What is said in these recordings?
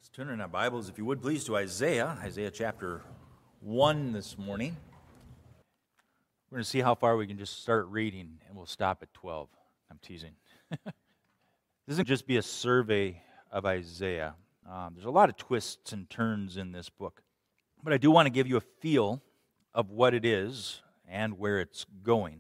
Let's turn in our Bibles, if you would please, to Isaiah chapter 1 this morning. We're going to see how far we can just start reading, and we'll stop at 12. I'm teasing. This isn't just be a survey of Isaiah. There's a lot of twists and turns in this book. But I do want to give you a feel of what it is and where it's going.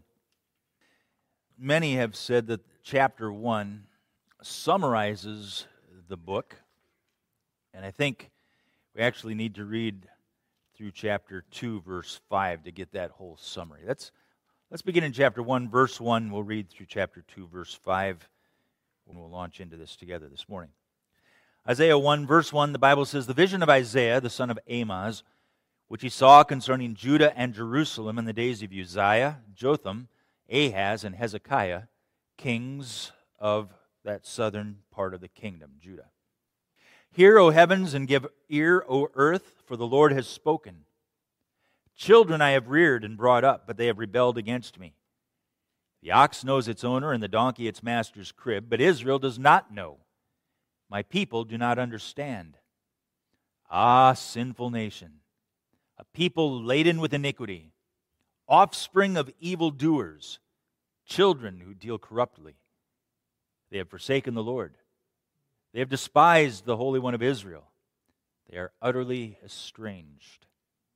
Many have said that chapter 1 summarizes the book. And I think we actually need to read through chapter 2, verse 5 to get that whole summary. Let's begin in chapter 1, verse 1. We'll read through chapter 2, verse 5, when we'll launch into this together this morning. Isaiah 1, verse 1, the Bible says, "The vision of Isaiah, the son of Amoz, which he saw concerning Judah and Jerusalem in the days of Uzziah, Jotham, Ahaz, and Hezekiah, kings of that southern part of the kingdom, Judah. Hear, O heavens, and give ear, O earth, for the Lord has spoken. Children I have reared and brought up, but they have rebelled against me. The ox knows its owner, and the donkey its master's crib, but Israel does not know. My people do not understand. Ah, sinful nation, a people laden with iniquity, offspring of evildoers, children who deal corruptly. They have forsaken the Lord. They have despised the Holy One of Israel. They are utterly estranged.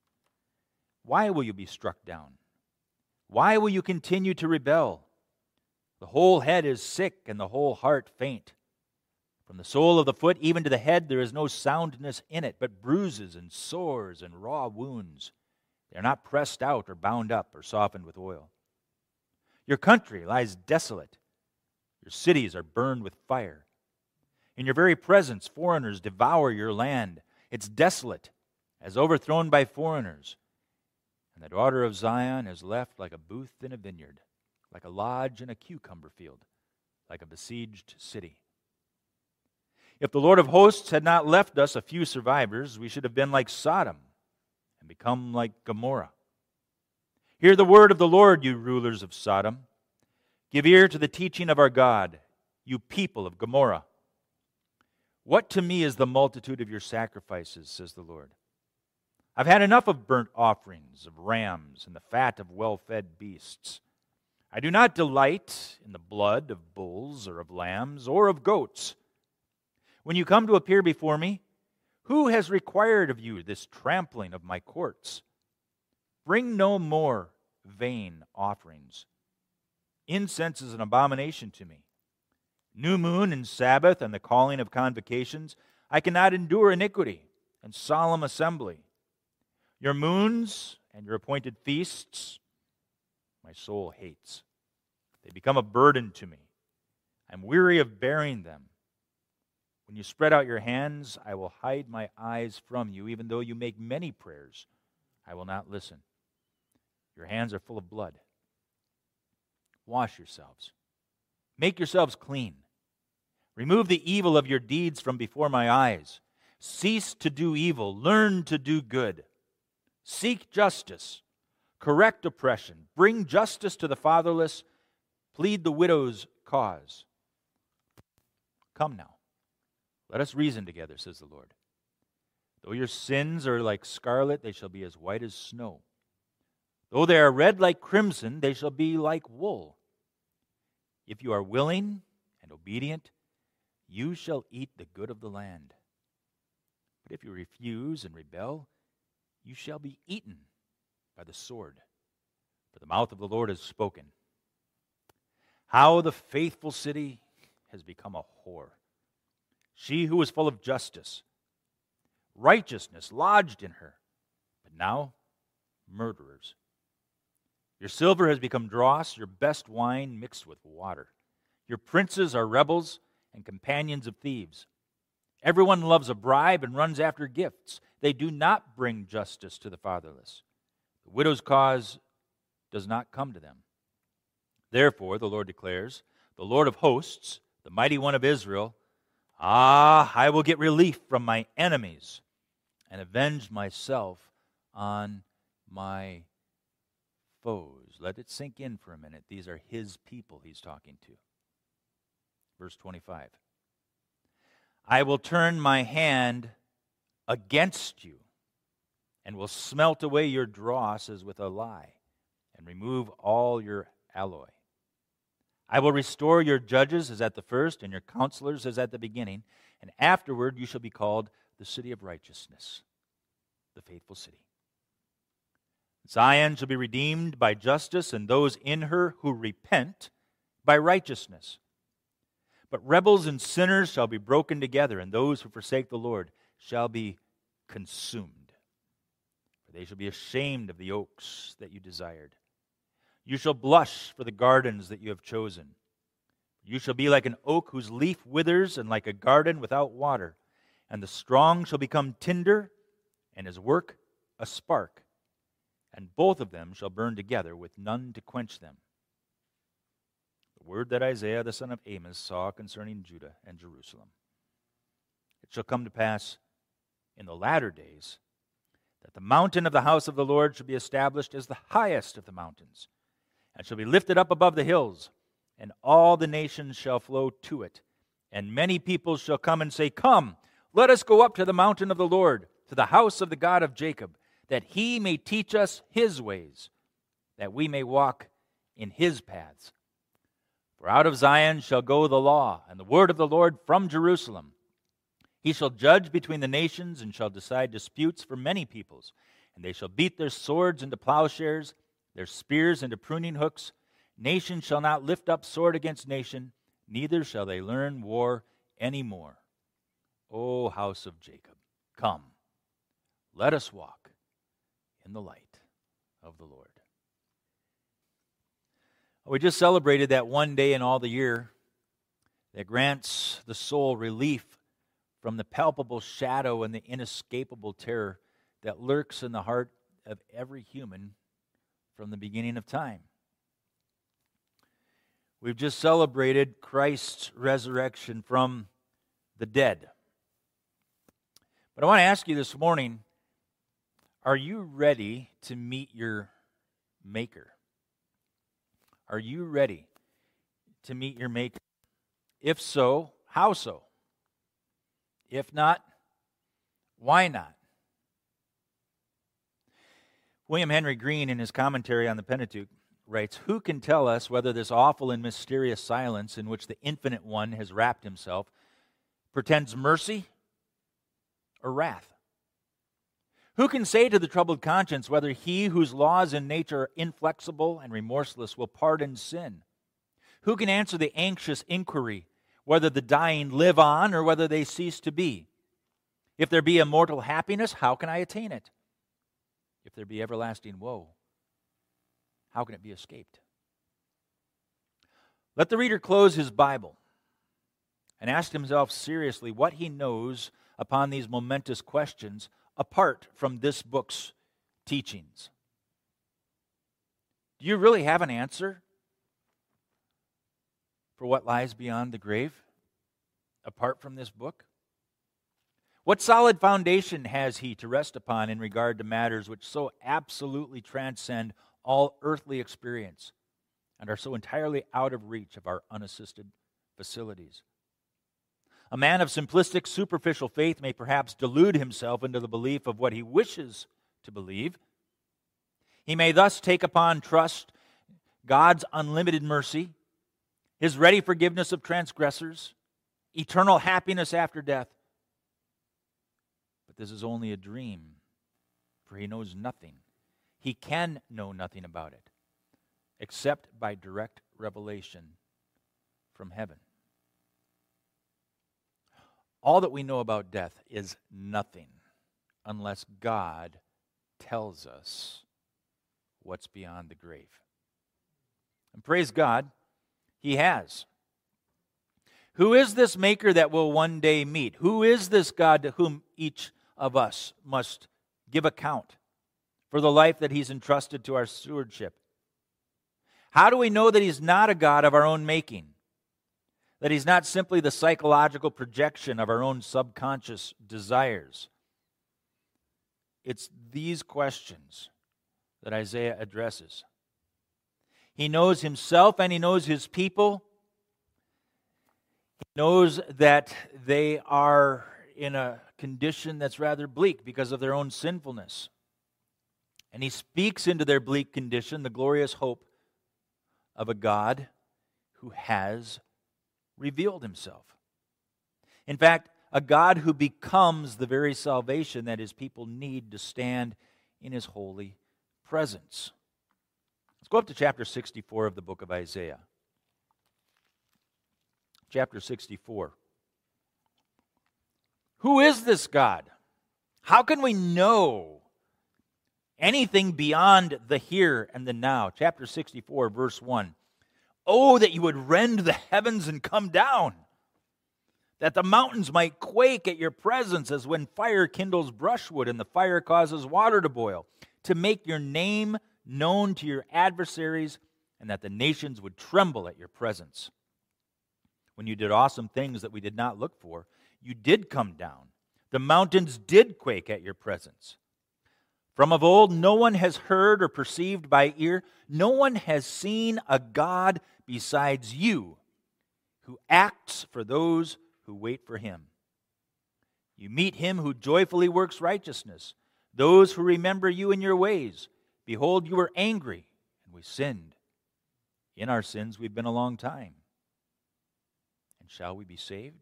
Why will you be struck down? Why will you continue to rebel? The whole head is sick and the whole heart faint. From the sole of the foot even to the head there is no soundness in it, but bruises and sores and raw wounds. They are not pressed out or bound up or softened with oil. Your country lies desolate. Your cities are burned with fire. In your very presence, foreigners devour your land. It's desolate, as overthrown by foreigners. And the daughter of Zion is left like a booth in a vineyard, like a lodge in a cucumber field, like a besieged city. If the Lord of hosts had not left us a few survivors, we should have been like Sodom and become like Gomorrah. Hear the word of the Lord, you rulers of Sodom. Give ear to the teaching of our God, you people of Gomorrah. What to me is the multitude of your sacrifices, says the Lord. I've had enough of burnt offerings of rams and the fat of well-fed beasts. I do not delight in the blood of bulls or of lambs or of goats. When you come to appear before me, who has required of you this trampling of my courts? Bring no more vain offerings. Incense is an abomination to me. New moon and Sabbath and the calling of convocations, I cannot endure iniquity and solemn assembly. Your moons and your appointed feasts, my soul hates. They become a burden to me. I'm weary of bearing them. When you spread out your hands, I will hide my eyes from you. Even though you make many prayers, I will not listen. Your hands are full of blood. Wash yourselves. Make yourselves clean. Remove the evil of your deeds from before my eyes. Cease to do evil. Learn to do good. Seek justice. Correct oppression. Bring justice to the fatherless. Plead the widow's cause. Come now. Let us reason together, says the Lord. Though your sins are like scarlet, they shall be as white as snow. Though they are red like crimson, they shall be like wool. If you are willing and obedient, you shall eat the good of the land. But if you refuse and rebel, you shall be eaten by the sword. For the mouth of the Lord has spoken. How the faithful city has become a whore. She who was full of justice. Righteousness lodged in her. But now, murderers. Your silver has become dross, your best wine mixed with water. Your princes are rebels and companions of thieves. Everyone loves a bribe and runs after gifts. They do not bring justice to the fatherless. The widow's cause does not come to them. Therefore, the Lord declares, the Lord of hosts, the mighty one of Israel, I will get relief from my enemies and avenge myself on my foes. Let it sink in for a minute. These are his people he's talking to. Verse 25. I will turn my hand against you, and will smelt away your dross as with a lye, and remove all your alloy. I will restore your judges as at the first, and your counselors as at the beginning, and afterward you shall be called the city of righteousness, the faithful city. Zion shall be redeemed by justice, and those in her who repent by righteousness. But rebels and sinners shall be broken together, and those who forsake the Lord shall be consumed. For they shall be ashamed of the oaks that you desired. You shall blush for the gardens that you have chosen. You shall be like an oak whose leaf withers, and like a garden without water. And the strong shall become tinder, and his work a spark. And both of them shall burn together with none to quench them. The word that Isaiah the son of Amos saw concerning Judah and Jerusalem. It shall come to pass in the latter days that the mountain of the house of the Lord shall be established as the highest of the mountains, and shall be lifted up above the hills, and all the nations shall flow to it. And many peoples shall come and say, Come, let us go up to the mountain of the Lord, to the house of the God of Jacob, that he may teach us his ways, that we may walk in his paths. For out of Zion shall go the law, and the word of the Lord from Jerusalem. He shall judge between the nations, and shall decide disputes for many peoples. And they shall beat their swords into plowshares, their spears into pruning hooks. Nation shall not lift up sword against nation, neither shall they learn war any more. O house of Jacob, come, let us walk in the light of the Lord. We just celebrated that one day in all the year that grants the soul relief from the palpable shadow and the inescapable terror that lurks in the heart of every human from the beginning of time. We've just celebrated Christ's resurrection from the dead. But I want to ask you this morning, are you ready to meet your Maker? Are you ready to meet your Maker? If so, how so? If not, why not? William Henry Green, in his commentary on the Pentateuch, writes, Who can tell us whether this awful and mysterious silence in which the Infinite One has wrapped himself portends mercy or wrath? Who can say to the troubled conscience whether he whose laws in nature are inflexible and remorseless will pardon sin? Who can answer the anxious inquiry whether the dying live on or whether they cease to be? If there be immortal happiness, how can I attain it? If there be everlasting woe, how can it be escaped? Let the reader close his Bible and ask himself seriously what he knows upon these momentous questions apart from this book's teachings. Do you really have an answer for what lies beyond the grave apart from this book? What solid foundation has he to rest upon in regard to matters which so absolutely transcend all earthly experience and are so entirely out of reach of our unassisted facilities? A man of simplistic, superficial faith may perhaps delude himself into the belief of what he wishes to believe. He may thus take upon trust God's unlimited mercy, his ready forgiveness of transgressors, eternal happiness after death. But this is only a dream, for he knows nothing. He can know nothing about it, except by direct revelation from heaven. All that we know about death is nothing unless God tells us what's beyond the grave. And praise God, he has. Who is this Maker that will one day meet? Who is this God to whom each of us must give account for the life that he's entrusted to our stewardship? How do we know that he's not a God of our own making? That he's not simply the psychological projection of our own subconscious desires? It's these questions that Isaiah addresses. He knows himself and he knows his people. He knows that they are in a condition that's rather bleak because of their own sinfulness. And he speaks into their bleak condition the glorious hope of a God who has revealed himself. In fact, a God who becomes the very salvation that his people need to stand in his holy presence. Let's go up to chapter 64 of the book of Isaiah. Chapter 64. Who is this God? How can we know anything beyond the here and the now? Chapter 64, verse 1. Oh, that you would rend the heavens and come down, that the mountains might quake at your presence, as when fire kindles brushwood and the fire causes water to boil, to make your name known to your adversaries, and that the nations would tremble at your presence. When you did awesome things that we did not look for, you did come down. The mountains did quake at your presence. From of old, no one has heard or perceived by ear. No one has seen a God besides you, who acts for those who wait for him. You meet him who joyfully works righteousness, those who remember you in your ways. Behold, you were angry, and we sinned. In our sins we've been a long time. And shall we be saved?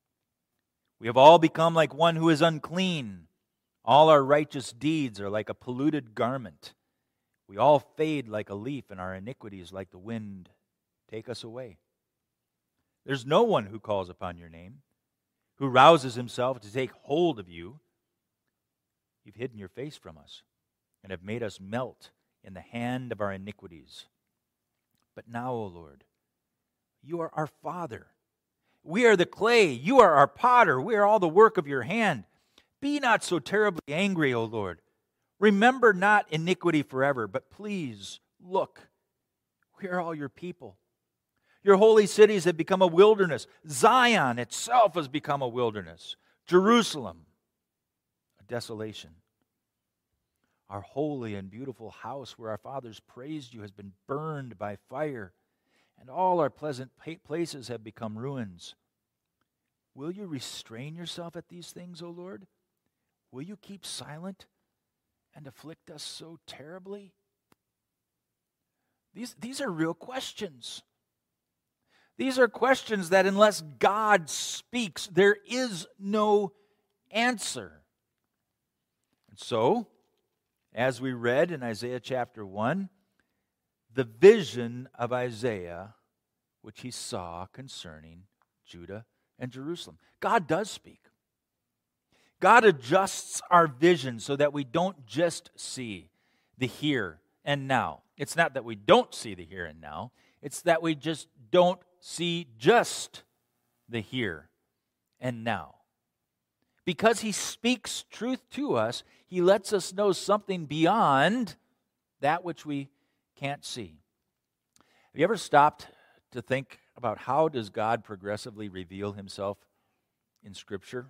We have all become like one who is unclean. All our righteous deeds are like a polluted garment. We all fade like a leaf, and our iniquities, like the wind, take us away. There's no one who calls upon your name, who rouses himself to take hold of you. You've hidden your face from us and have made us melt in the hand of our iniquities. But now, O Lord, you are our Father. We are the clay. You are our potter. We are all the work of your hand. Be not so terribly angry, O Lord. Remember not iniquity forever, but please look. We are all your people. Your holy cities have become a wilderness. Zion itself has become a wilderness. Jerusalem, a desolation. Our holy and beautiful house where our fathers praised you has been burned by fire, and all our pleasant places have become ruins. Will you restrain yourself at these things, O Lord? Will you keep silent and afflict us so terribly? These are real questions. These are questions that unless God speaks, there is no answer. And so, as we read in Isaiah chapter 1, the vision of Isaiah, which he saw concerning Judah and Jerusalem. God does speak. God adjusts our vision so that we don't just see the here and now. It's not that we don't see the here and now. It's that we just don't see just the here and now. Because he speaks truth to us, he lets us know something beyond that which we can't see. Have you ever stopped to think about how does God progressively reveal himself in Scripture?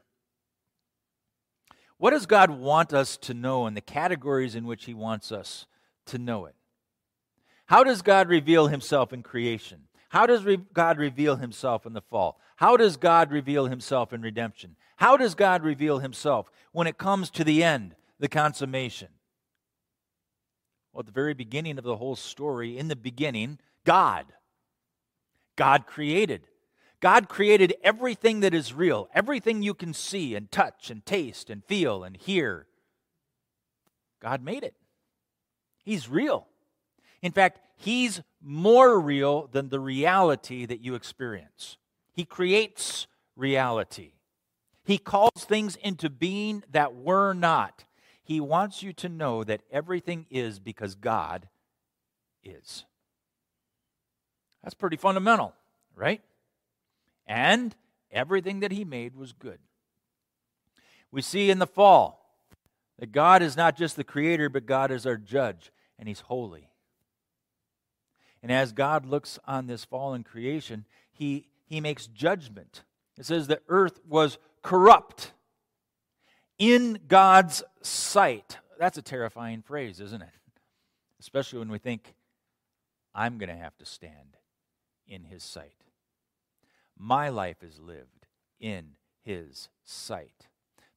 What does God want us to know in the categories in which he wants us to know it? How does God reveal himself in creation? How does God reveal himself in the fall? How does God reveal himself in redemption? How does God reveal himself when it comes to the end, the consummation? Well, at the very beginning of the whole story, in the beginning, God created. God created everything that is real, everything you can see and touch and taste and feel and hear. God made it. He's real. In fact, he's more real than the reality that you experience. He creates reality. He calls things into being that were not. He wants you to know that everything is because God is. That's pretty fundamental, right? And everything that he made was good. We see in the fall that God is not just the creator, but God is our judge, and he's holy. And as God looks on this fallen creation, he makes judgment. It says the earth was corrupt in God's sight. That's a terrifying phrase, isn't it? Especially when we think, I'm going to have to stand in his sight. My life is lived in his sight.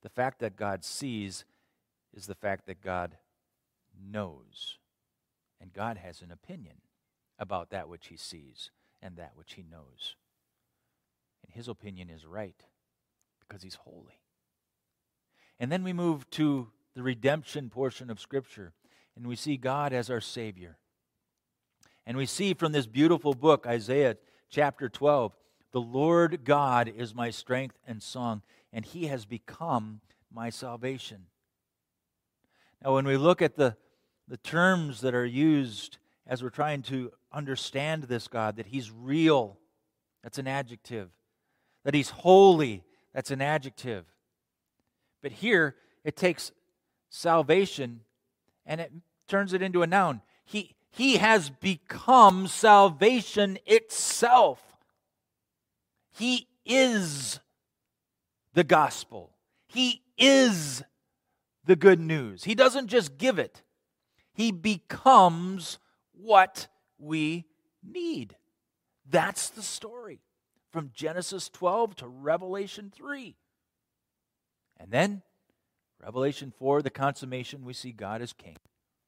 The fact that God sees is the fact that God knows. And God has an opinion about that which he sees and that which he knows. And his opinion is right because he's holy. And then we move to the redemption portion of Scripture, and we see God as our Savior. And we see from this beautiful book, Isaiah chapter 12, the Lord God is my strength and song, and he has become my salvation. Now, when we look at the terms that are used as we're trying to understand this God, that he's real, that's an adjective. That he's holy, that's an adjective. But here, it takes salvation and it turns it into a noun. He has become salvation itself. He is the gospel. He is the good news. He doesn't just give it. He becomes what we need. That's the story from Genesis 12 to Revelation 3. And then, Revelation 4, the consummation, we see God as king.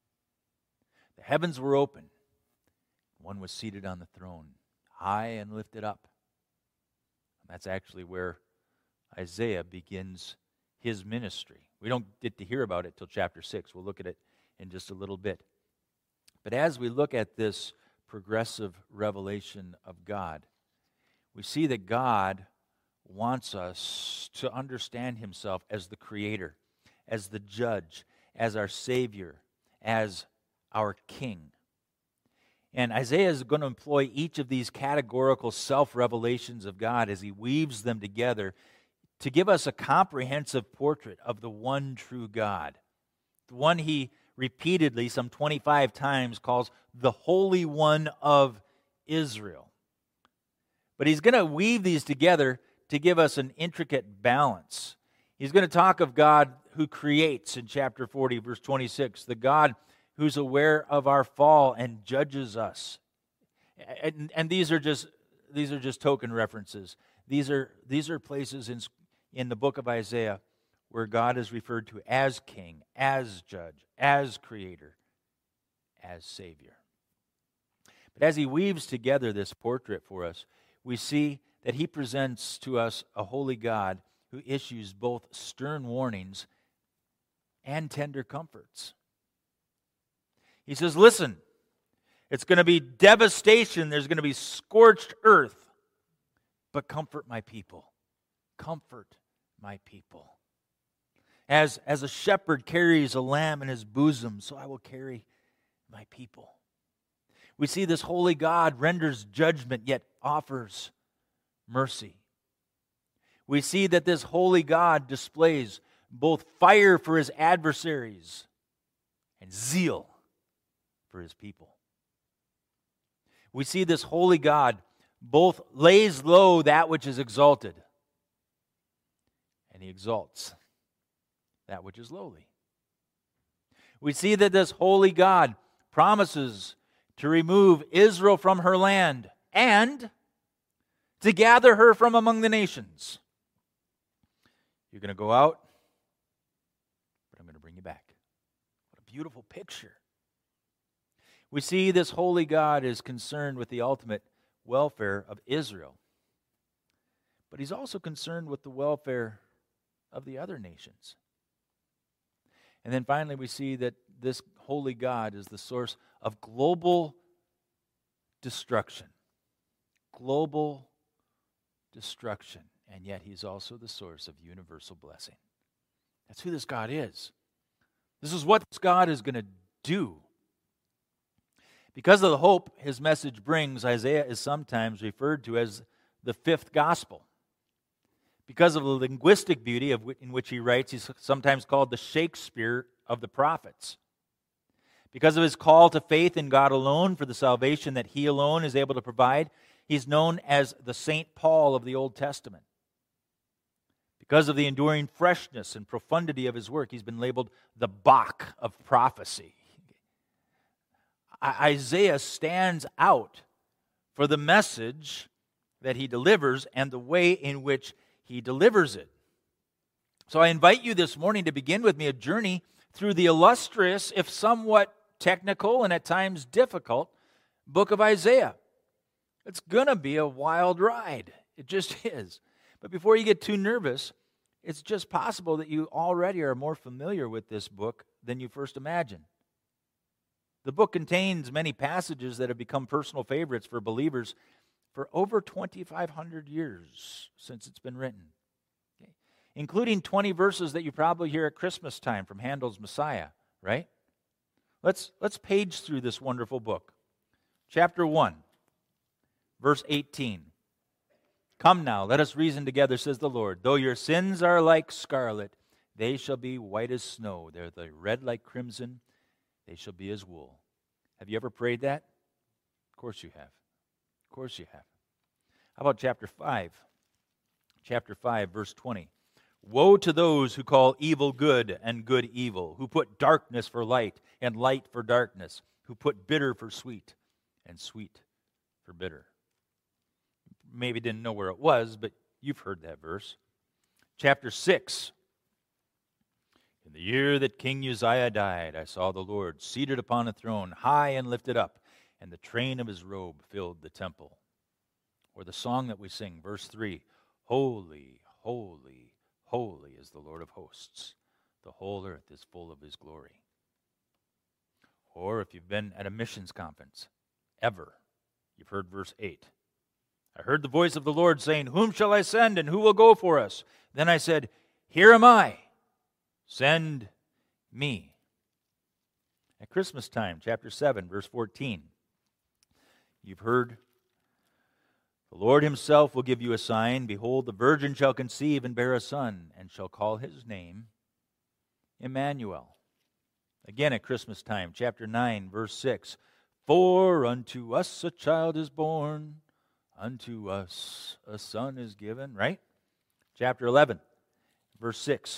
The heavens were open. One was seated on the throne, high and lifted up. And that's actually where Isaiah begins his ministry. We don't get to hear about it till chapter 6. We'll look at it in just a little bit. But as we look at this progressive revelation of God, we see that God wants us to understand himself as the creator, as the judge, as our savior, as our king. And Isaiah is going to employ each of these categorical self-revelations of God as he weaves them together to give us a comprehensive portrait of the one true God, the one he repeatedly, some 25 times, calls the Holy One of Israel. But he's going to weave these together to give us an intricate balance. He's going to talk of God who creates in chapter 40, verse 26, the God who's aware of our fall and judges us. And these are just token references. These are places in the book of Isaiah where God is referred to as king, as judge, as creator, as savior. But as he weaves together this portrait for us, we see that he presents to us a holy God who issues both stern warnings and tender comforts. He says, listen, it's going to be devastation, there's going to be scorched earth, but comfort my people. Comfort my people. As a shepherd carries a lamb in his bosom, so I will carry my people. We see this holy God renders judgment, yet offers mercy. We see that this holy God displays both fire for his adversaries and zeal for his people. We see this holy God both lays low that which is exalted, and he exalts that which is lowly. We see that this holy God promises to remove Israel from her land and to gather her from among the nations. You're going to go out, but I'm going to bring you back. What a beautiful picture. We see this holy God is concerned with the ultimate welfare of Israel, but he's also concerned with the welfare of the other nations. And then finally we see that this holy God is the source of global destruction. Global destruction. And yet he's also the source of universal blessing. That's who this God is. This is what this God is going to do. Because of the hope his message brings, Isaiah is sometimes referred to as the fifth gospel. Because of the linguistic beauty in which he writes, he's sometimes called the Shakespeare of the prophets. Because of his call to faith in God alone for the salvation that he alone is able to provide, he's known as the St. Paul of the Old Testament. Because of the enduring freshness and profundity of his work, he's been labeled the Bach of prophecy. Isaiah stands out for the message that he delivers and the way in which he delivers it. So I invite you this morning to begin with me a journey through the illustrious, if somewhat technical and at times difficult, book of Isaiah. It's going to be a wild ride. It just is. But before you get too nervous, it's just possible that you already are more familiar with this book than you first imagined. The book contains many passages that have become personal favorites for believers for over 2,500 years since it's been written, okay? Including 20 verses that you probably hear at Christmas time from Handel's Messiah, right? Let's page through this wonderful book. Chapter 1, verse 18. Come now, let us reason together, says the Lord. Though your sins are like scarlet, they shall be white as snow. They're red like crimson. They shall be as wool. Have you ever prayed that? Of course you have. Of course you have. How about chapter 5? Chapter 5, verse 20. Woe to those who call evil good and good evil, who put darkness for light and light for darkness, who put bitter for sweet and sweet for bitter. Maybe didn't know where it was, but you've heard that verse. Chapter 6. In the year that King Uzziah died, I saw the Lord seated upon a throne, high and lifted up, and the train of his robe filled the temple. Or the song that we sing, verse 3, Holy, holy, holy is the Lord of hosts. The whole earth is full of his glory. Or if you've been at a missions conference, ever, you've heard verse 8. I heard the voice of the Lord saying, Whom shall I send, and who will go for us? Then I said, Here am I. Send me. At Christmas time, chapter 7, verse 14, you've heard, The Lord himself will give you a sign. Behold, the virgin shall conceive and bear a son, and shall call his name Emmanuel. Again at Christmas time, chapter 9, verse 6, For unto us a child is born, unto us a son is given, right? Chapter 11, verse 6.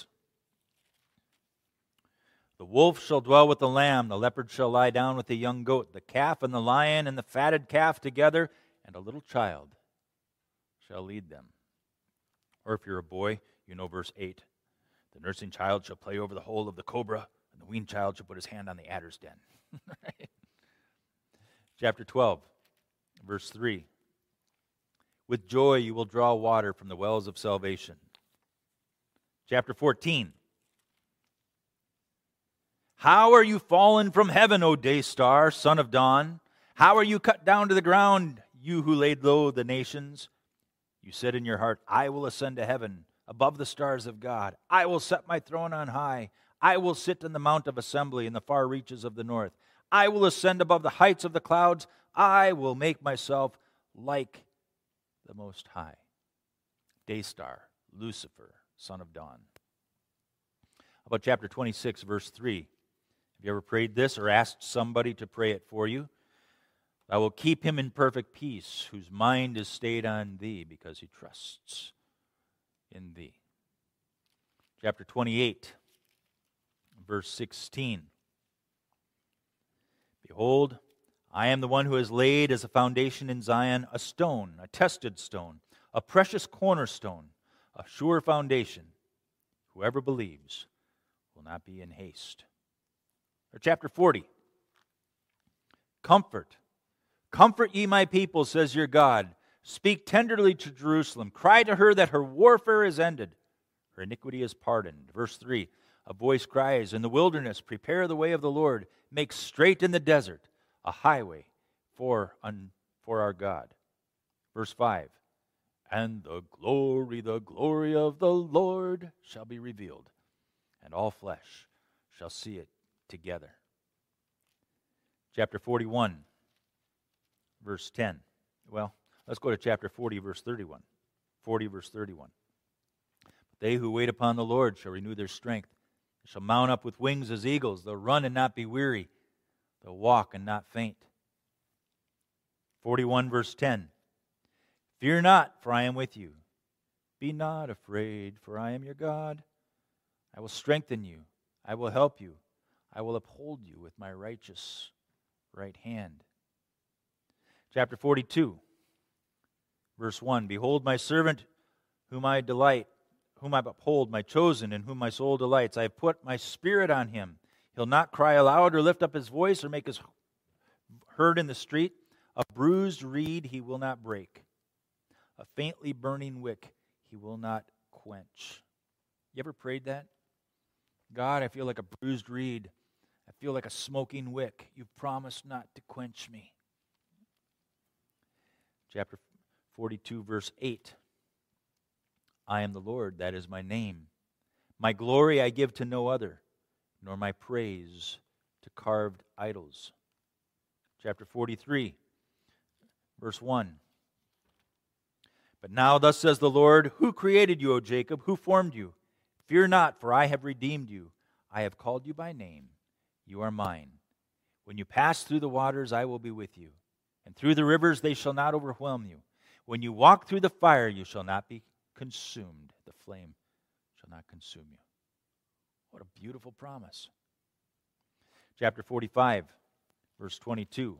The wolf shall dwell with the lamb, the leopard shall lie down with the young goat, the calf and the lion and the fatted calf together, and a little child shall lead them. Or if you're a boy, you know verse 8. The nursing child shall play over the hole of the cobra, and the weaned child shall put his hand on the adder's den. Right? Chapter 12, verse 3. With joy you will draw water from the wells of salvation. Chapter 14. How are you fallen from heaven, O day star, son of dawn? How are you cut down to the ground, you who laid low the nations? You said in your heart, I will ascend to heaven, above the stars of God. I will set my throne on high. I will sit in the mount of assembly in the far reaches of the north. I will ascend above the heights of the clouds. I will make myself like the Most High. Day star, Lucifer, son of dawn. How about chapter 26, verse 3? Have you ever prayed this or asked somebody to pray it for you? I will keep him in perfect peace, whose mind is stayed on thee, because he trusts in thee. Chapter 28, verse 16. Behold, I am the one who has laid as a foundation in Zion a stone, a tested stone, a precious cornerstone, a sure foundation. Whoever believes will not be in haste. Or chapter 40. Comfort ye my people, says your God. Speak tenderly to Jerusalem. Cry to her that her warfare is ended. Her iniquity is pardoned. Verse 3. A voice cries in the wilderness, prepare the way of the Lord. Make straight in the desert a highway for our God. Verse 5. And the glory of the Lord shall be revealed, and all flesh shall see it together. Chapter 41, verse 10. Well, let's go to chapter 40, verse 31. 40, verse 31. They who wait upon the Lord shall renew their strength. They shall mount up with wings as eagles. They'll run and not be weary. They'll walk and not faint. 41, verse 10. Fear not, for I am with you. Be not afraid, for I am your God. I will strengthen you. I will help you. I will uphold you with my righteous right hand. Chapter 42, verse 1. Behold my servant whom I delight, whom I uphold, my chosen, in whom my soul delights. I have put my spirit on him. He'll not cry aloud or lift up his voice or make his heard in the street. A bruised reed he will not break. A faintly burning wick he will not quench. You ever prayed that? God, I feel like a bruised reed. I feel like a smoking wick. You've promised not to quench me. Chapter 42, verse 8. I am the Lord, that is my name. My glory I give to no other, nor my praise to carved idols. Chapter 43, verse 1. But now thus says the Lord, who created you, O Jacob? Who formed you? Fear not, for I have redeemed you. I have called you by name. You are mine. When you pass through the waters, I will be with you. And through the rivers, they shall not overwhelm you. When you walk through the fire, you shall not be consumed. The flame shall not consume you. What a beautiful promise. Chapter 45, verse 22.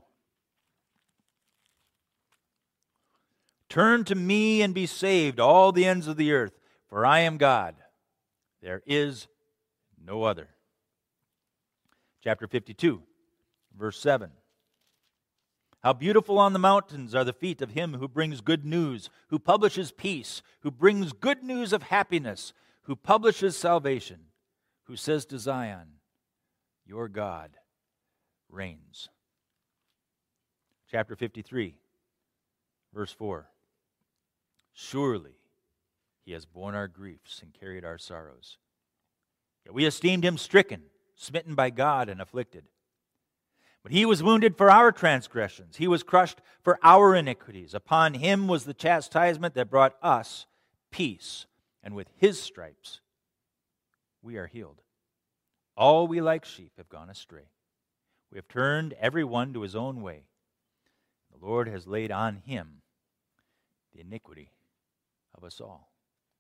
Turn to me and be saved, all the ends of the earth, for I am God. There is no other. Chapter 52, verse 7. How beautiful on the mountains are the feet of him who brings good news, who publishes peace, who brings good news of happiness, who publishes salvation, who says to Zion, your God reigns. Chapter 53, verse 4. Surely he has borne our griefs and carried our sorrows. Yet we esteemed him stricken, smitten by God, and afflicted. But he was wounded for our transgressions. He was crushed for our iniquities. Upon him was the chastisement that brought us peace, and with his stripes we are healed. All we like sheep have gone astray. We have turned every one to his own way. The Lord has laid on him the iniquity of us all.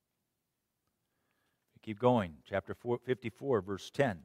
We keep going. Chapter 54, verse 10.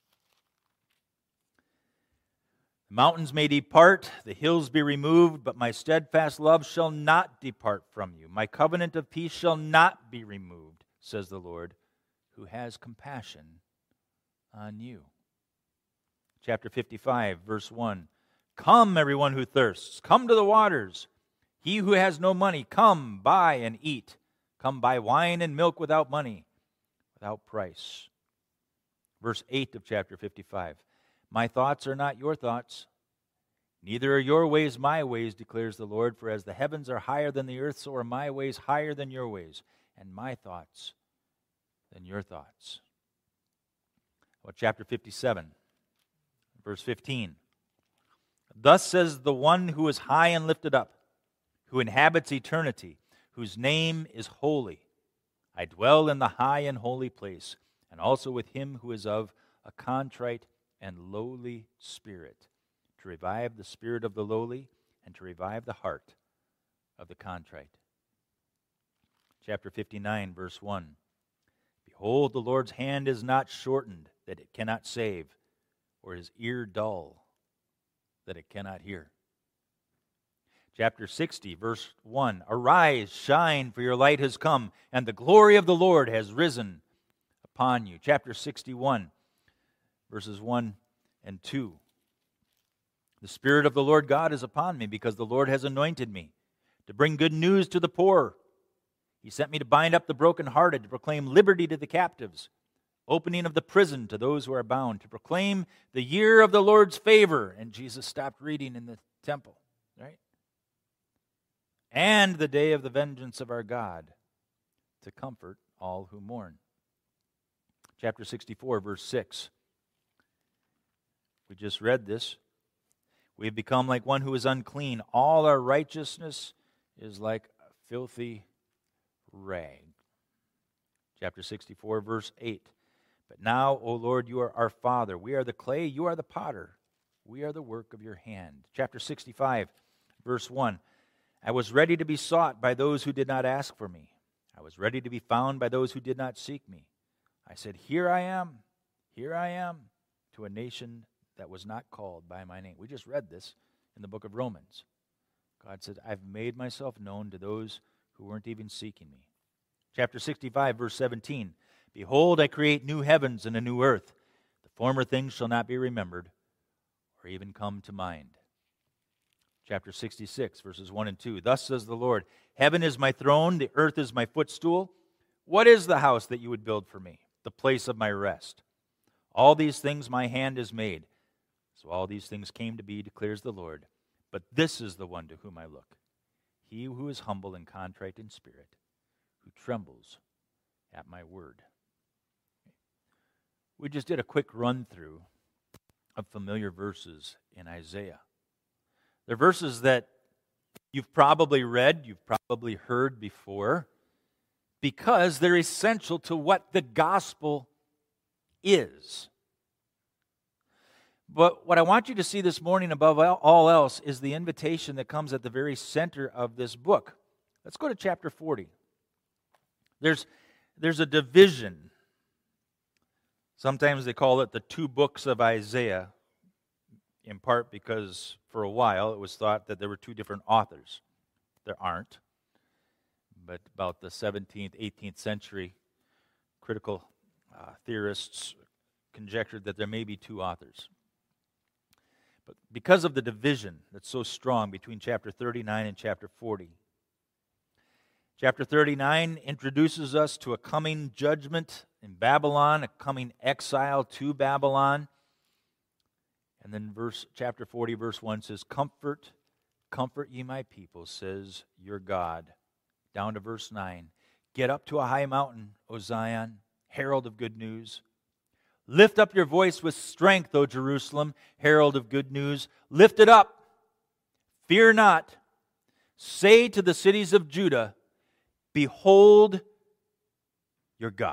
The mountains may depart, the hills be removed, but my steadfast love shall not depart from you. My covenant of peace shall not be removed, says the Lord, who has compassion on you. Chapter 55, verse 1. Come, everyone who thirsts, come to the waters. He who has no money, come, buy and eat. Come buy wine and milk without money, without price. Verse 8 of chapter 55. My thoughts are not your thoughts, neither are your ways my ways, declares the Lord. For as the heavens are higher than the earth, so are my ways higher than your ways, and my thoughts than your thoughts. Well, chapter 57, verse 15. Thus says the one who is high and lifted up, who inhabits eternity, whose name is holy. I dwell in the high and holy place, and also with him who is of a contrite and lowly spirit, to revive the spirit of the lowly and to revive the heart of the contrite. Chapter 59, verse 1. Behold, the Lord's hand is not shortened, that it cannot save, or his ear dull, that it cannot hear. Chapter 60, verse 1. Arise, shine, for your light has come, and the glory of the Lord has risen upon you. Chapter 61, verses 1 and 2. The Spirit of the Lord God is upon me, because the Lord has anointed me to bring good news to the poor. He sent me to bind up the brokenhearted, to proclaim liberty to the captives, opening of the prison to those who are bound, to proclaim the year of the Lord's favor. And Jesus stopped reading in the temple, right? And the day of the vengeance of our God, to comfort all who mourn. Chapter 64, verse 6. We just read this. We have become like one who is unclean. All our righteousness is like a filthy rag. Chapter 64, verse 8. But now, O Lord, you are our Father. We are the clay, you are the potter. We are the work of your hand. Chapter 65, verse 1. I was ready to be sought by those who did not ask for me. I was ready to be found by those who did not seek me. I said, here I am, to a nation that was not called by my name. We just read this in the book of Romans. God said, I've made myself known to those who weren't even seeking me. Chapter 65, verse 17. Behold, I create new heavens and a new earth. The former things shall not be remembered or even come to mind. Chapter 66, verses 1 and 2. Thus says the Lord, heaven is my throne, the earth is my footstool. What is the house that you would build for me, the place of my rest? All these things my hand has made. So all these things came to be, declares the Lord. But this is the one to whom I look, he who is humble and contrite in spirit, who trembles at my word. We just did a quick run-through of familiar verses in Isaiah. They're verses that you've probably read, you've probably heard before, because they're essential to what the gospel is. But what I want you to see this morning above all else is the invitation that comes at the very center of this book. Let's go to chapter 40. There's a division. Sometimes they call it the two books of Isaiah, in part because for a while it was thought that there were two different authors. There aren't. But about the 17th, 18th century, critical theorists conjectured that there may be two authors. But because of the division that's so strong between chapter 39 and chapter 40, chapter 39 introduces us to a coming judgment in Babylon, a coming exile to Babylon. And then chapter 40, verse 1 says, Comfort, comfort ye my people, says your God. Down to verse 9, Get up to a high mountain, O Zion, herald of good news. Lift up your voice with strength, O Jerusalem, herald of good news. Lift it up. Fear not. Say to the cities of Judah, Behold your God.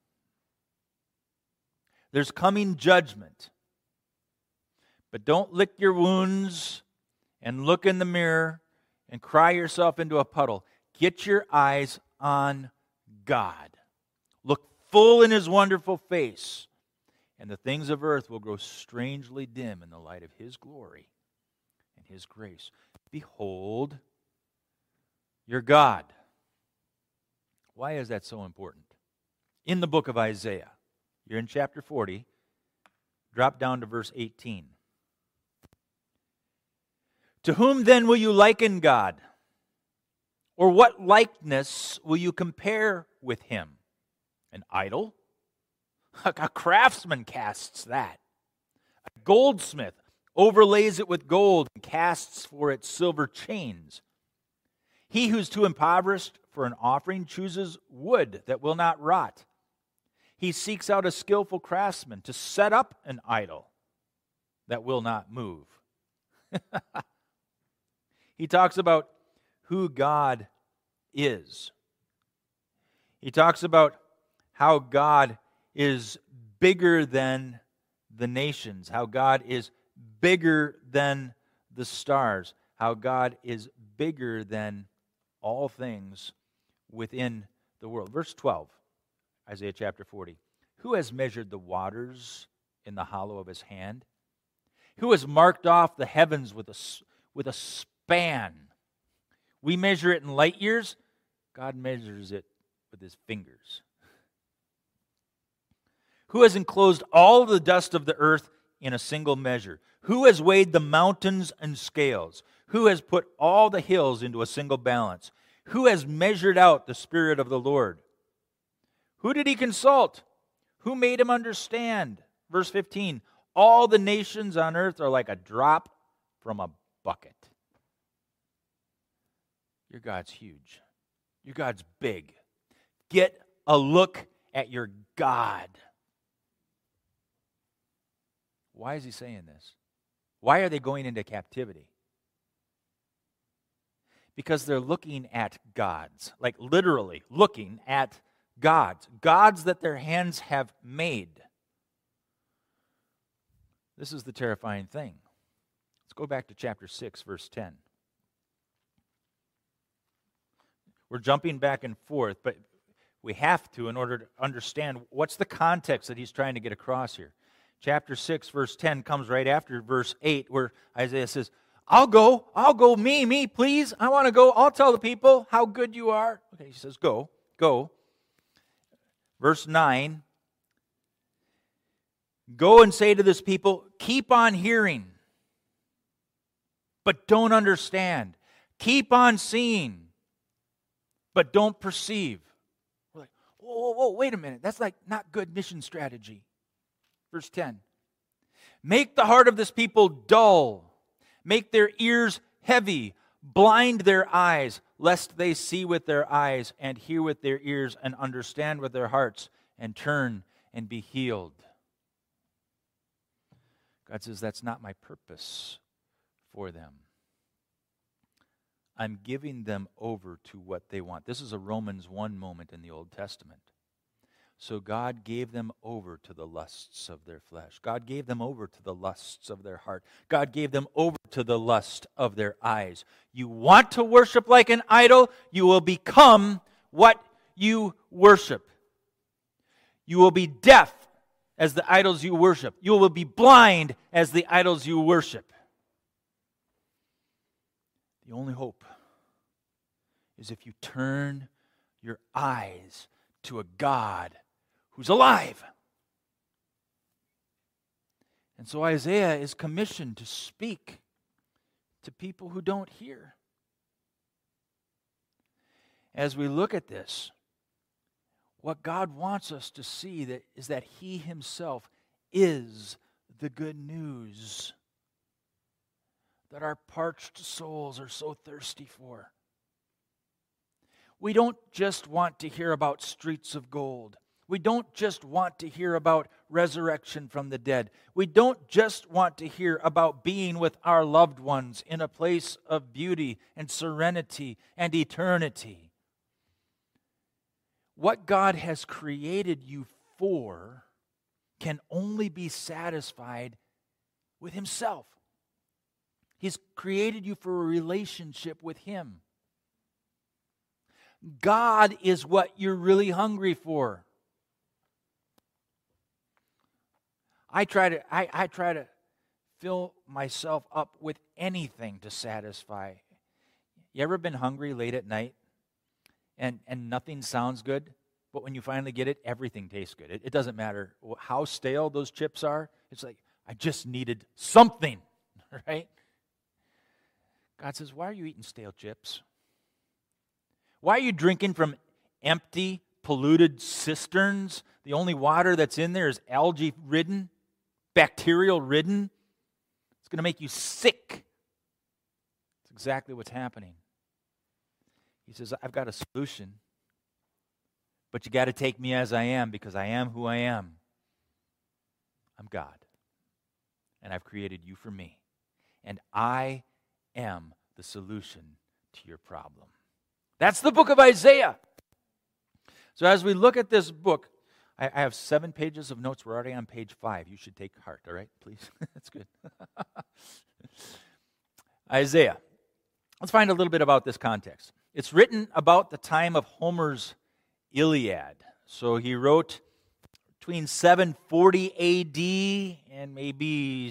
There's coming judgment. But don't lick your wounds and look in the mirror and cry yourself into a puddle. Get your eyes on God. Look full in His wonderful face, and the things of earth will grow strangely dim in the light of His glory and His grace. Behold your God. Why is that so important? In the book of Isaiah, you're in chapter 40, drop down to verse 18. To whom then will you liken God? Or what likeness will you compare with Him? An idol? A craftsman casts that. A goldsmith overlays it with gold and casts for it silver chains. He who's too impoverished for an offering chooses wood that will not rot. He seeks out a skillful craftsman to set up an idol that will not move. He talks about who God is. He talks about how God is bigger than the nations, how God is bigger than the stars, how God is bigger than all things within the world. Verse 12, Isaiah chapter 40. Who has measured the waters in the hollow of His hand? Who has marked off the heavens with a span? We measure it in light years. God measures it with His fingers. Who has enclosed all the dust of the earth in a single measure? Who has weighed the mountains in scales? Who has put all the hills into a single balance? Who has measured out the Spirit of the Lord? Who did He consult? Who made Him understand? Verse 15, all the nations on earth are like a drop from a bucket. Your God's huge. Your God's big. Get a look at your God. Why is He saying this? Why are they going into captivity? Because they're looking at gods, like literally looking at gods, gods that their hands have made. This is the terrifying thing. Let's go back to chapter 6, verse 10. We're jumping back and forth, but we have to in order to understand what's the context that he's trying to get across here. Chapter 6, verse 10 comes right after verse 8, where Isaiah says, I'll go, me, please. I want to go. I'll tell the people how good you are. Okay, he says, go. Verse 9, go and say to this people, keep on hearing, but don't understand. Keep on seeing, but don't perceive. We're like, whoa, wait a minute. That's like not good mission strategy. Verse 10, make the heart of this people dull. Make their ears heavy. Blind their eyes, lest they see with their eyes and hear with their ears and understand with their hearts and turn and be healed. God says, that's not my purpose for them. I'm giving them over to what they want. This is a Romans 1 moment in the Old Testament. So God gave them over to the lusts of their flesh. God gave them over to the lusts of their heart. God gave them over to the lust of their eyes. You want to worship like an idol, you will become what you worship. You will be deaf as the idols you worship. You will be blind as the idols you worship. The only hope is if you turn your eyes to a God who's alive. And so Isaiah is commissioned to speak to people who don't hear. As we look at this, what God wants us to see is that He Himself is the good news that our parched souls are so thirsty for. We don't just want to hear about streets of gold. We don't just want to hear about resurrection from the dead. We don't just want to hear about being with our loved ones in a place of beauty and serenity and eternity. What God has created you for can only be satisfied with Himself. He's created you for a relationship with Him. God is what you're really hungry for. I try to fill myself up with anything to satisfy. You ever been hungry late at night and nothing sounds good, but when you finally get it, everything tastes good. It doesn't matter how stale those chips are. It's like, I just needed something, right? God says, why are you eating stale chips? Why are you drinking from empty, polluted cisterns? The only water that's in there is algae-ridden, bacterial-ridden. It's going to make you sick. That's exactly what's happening. He says, I've got a solution, but you got to take me as I am because I am who I am. I'm God, and I've created you for me, and I am the solution to your problem. That's the book of Isaiah. So as we look at this book, I have 7 pages of notes. We're already on page 5. You should take heart, all right, please? That's good. Isaiah. Let's find a little bit about this context. It's written about the time of Homer's Iliad. So he wrote between 740 A.D. and maybe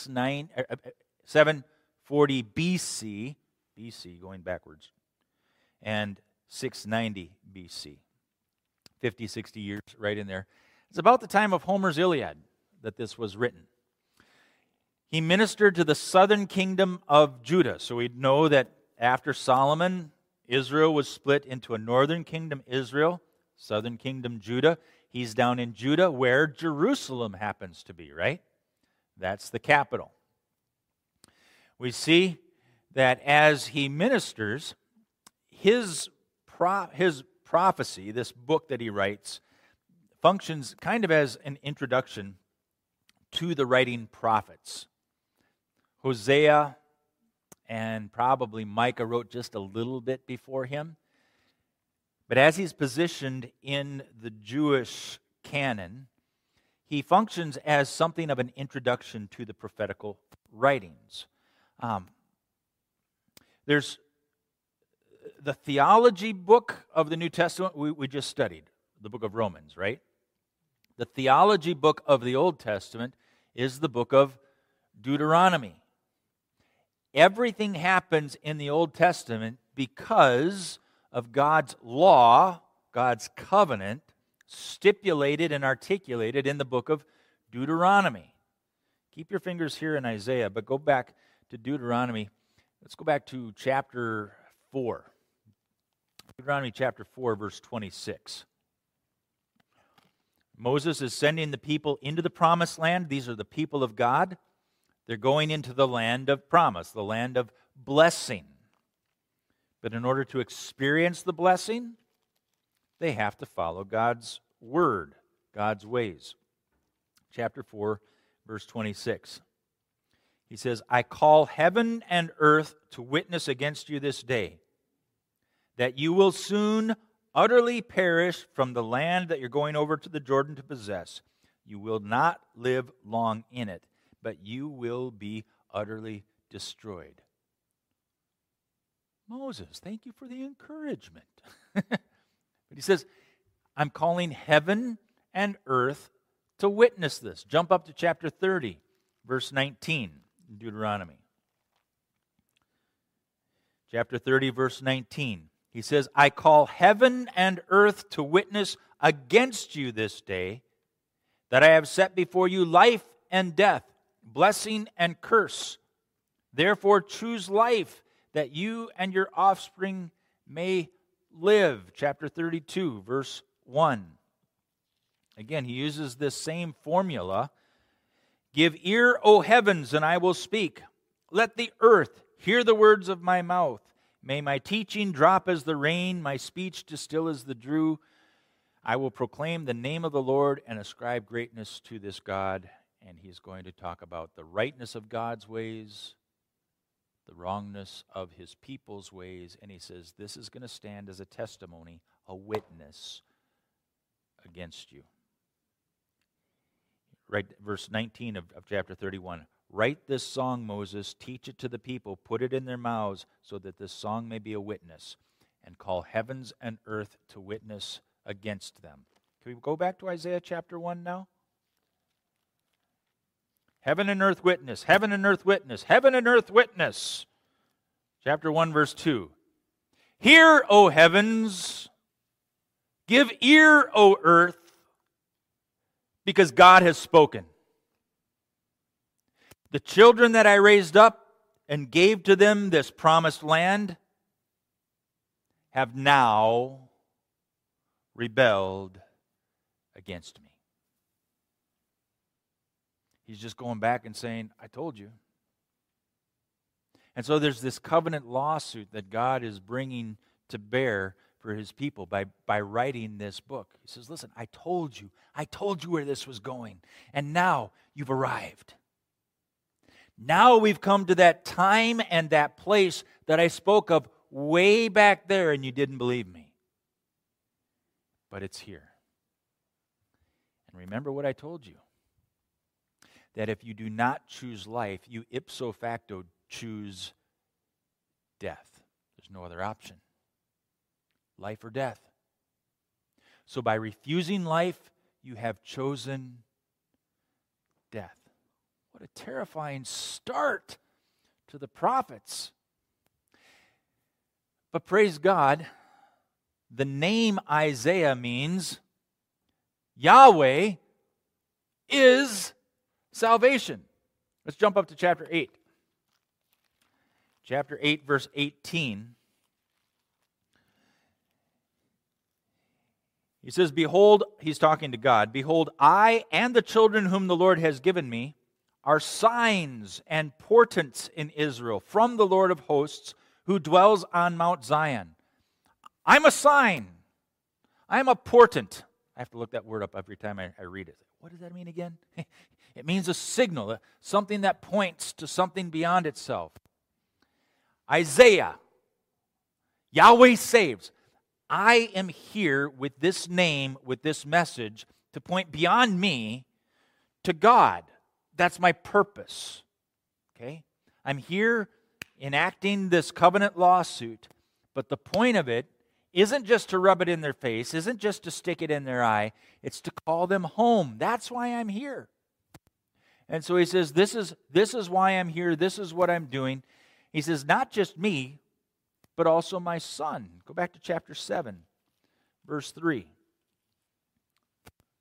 740 B.C., going backwards, and 690 B.C., 50, 60 years right in there. It's about the time of Homer's Iliad that this was written. He ministered to the southern kingdom of Judah. So we know that after Solomon, Israel was split into a northern kingdom, Israel, southern kingdom, Judah. He's down in Judah where Jerusalem happens to be, right? That's the capital. We see that as he ministers, his prophecy, this book that he writes, functions kind of as an introduction to the writing prophets. Hosea and probably Micah wrote just a little bit before him. But as he's positioned in the Jewish canon, he functions as something of an introduction to the prophetical writings. There's the theology book of the New Testament we just studied, the book of Romans, right? The theology book of the Old Testament is the book of Deuteronomy. Everything happens in the Old Testament because of God's law, God's covenant, stipulated and articulated in the book of Deuteronomy. Keep your fingers here in Isaiah, but go back to Deuteronomy. Let's go back to chapter 4. Deuteronomy chapter 4, verse 26. Moses is sending the people into the promised land. These are the people of God. They're going into the land of promise, the land of blessing. But in order to experience the blessing, they have to follow God's word, God's ways. Chapter 4, verse 26. He says, I call heaven and earth to witness against you this day, that you will soon utterly perish from the land that you're going over to the Jordan to possess. You will not live long in it, but you will be utterly destroyed. Moses, thank you for the encouragement. But he says, I'm calling heaven and earth to witness this. Jump up to chapter 30, verse 19 in Deuteronomy. Chapter 30, verse 19. He says, I call heaven and earth to witness against you this day, that I have set before you life and death, blessing and curse. Therefore choose life, that you and your offspring may live. Chapter 32, verse 1. Again, he uses this same formula. Give ear, O heavens, and I will speak. Let the earth hear the words of my mouth. May my teaching drop as the rain, my speech distill as the dew. I will proclaim the name of the Lord and ascribe greatness to this God. And he's going to talk about the rightness of God's ways, the wrongness of his people's ways. And he says, this is going to stand as a testimony, a witness against you. Right, verse 19 of chapter 31. Write this song, Moses, teach it to the people, put it in their mouths, so that this song may be a witness, and call heavens and earth to witness against them. Can we go back to Isaiah chapter 1 now? Heaven and earth witness, heaven and earth witness, heaven and earth witness. Chapter 1, verse 2. Hear, O heavens, give ear, O earth, because God has spoken. The children that I raised up and gave to them this promised land have now rebelled against me. He's just going back and saying, I told you. And so there's this covenant lawsuit that God is bringing to bear for his people by writing this book. He says, listen, I told you where this was going, and now you've arrived. Now we've come to that time and that place that I spoke of way back there, and you didn't believe me. But it's here. And remember what I told you, that if you do not choose life, you ipso facto choose death. There's no other option. Life or death. So by refusing life, you have chosen death. What a terrifying start to the prophets. But praise God, the name Isaiah means Yahweh is salvation. Let's jump up to chapter 8. Chapter 8, verse 18. He says, behold, he's talking to God, behold, I and the children whom the Lord has given me are signs and portents in Israel from the Lord of hosts who dwells on Mount Zion. I'm a sign. I'm a portent. I have to look that word up every time I read it. What does that mean again? It means a signal, something that points to something beyond itself. Isaiah, Yahweh saves. I am here with this name, with this message, to point beyond me to God. That's my purpose. Okay? I'm here enacting this covenant lawsuit, but the point of it isn't just to rub it in their face, isn't just to stick it in their eye, it's to call them home. That's why I'm here. And so he says, this is why I'm here, this is what I'm doing. He says, not just me, but also my son. Go back to chapter 7, verse 3.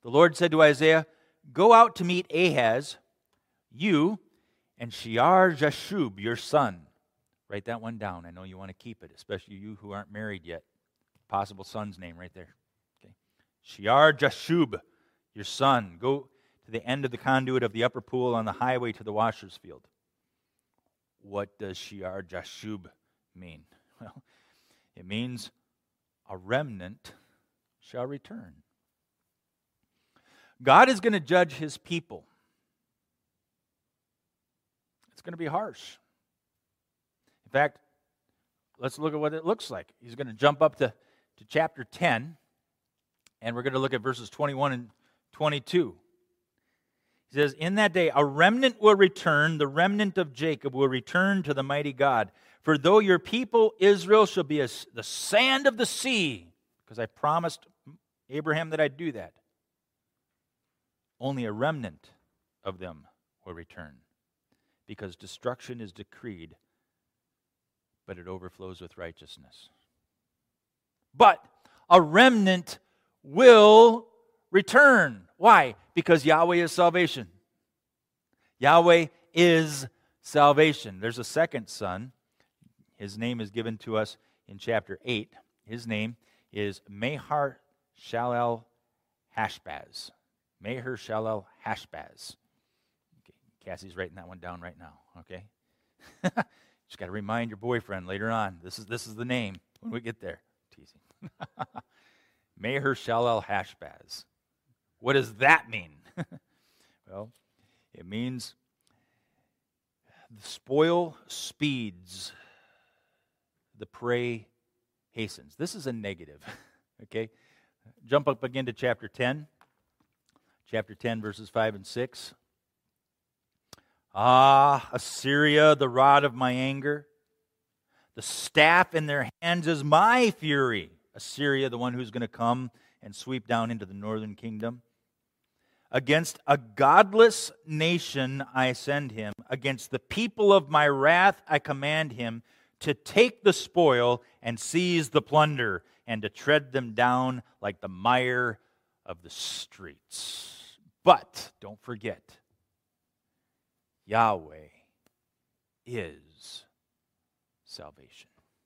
The Lord said to Isaiah, "Go out to meet Ahaz, you and Shear-Jashub, your son." Write that one down. I know you want to keep it, especially you who aren't married yet. Possible son's name right there. Okay. Shear-Jashub, your son. Go to the end of the conduit of the upper pool on the highway to the washer's field. What does Shear-Jashub mean? Well, it means a remnant shall return. God is going to judge his people. It's going to be harsh. In fact, let's look at what it looks like. He's going to jump up to chapter 10, and we're going to look at verses 21 and 22. He says, "In that day a remnant will return, the remnant of Jacob will return to the mighty God. For though your people Israel shall be as the sand of the sea," because I promised Abraham that I'd do that, "only a remnant of them will return, because destruction is decreed, but it overflows with righteousness." But a remnant will return. Why? Because Yahweh is salvation. Yahweh is salvation. There's a second son. His name is given to us in chapter 8. His name is Maher-Shalal-Hashbaz. Maher-Shalal-Hashbaz. Okay, Cassie's writing that one down right now, okay? Just got to remind your boyfriend later on. This is the name when we get there. Teasing. Maher-Shalal-Hashbaz. What does that mean? Well, it means the spoil speeds, the prey hastens. This is a negative, okay? Jump up again to chapter 10. Chapter 10, verses 5 and 6. "Ah, Assyria, the rod of my anger. The staff in their hands is my fury." Assyria, the one who's going to come and sweep down into the northern kingdom. "Against a godless nation I send him. Against the people of my wrath I command him to take the spoil and seize the plunder, and to tread them down like the mire of the streets." But don't forget, Yahweh is salvation.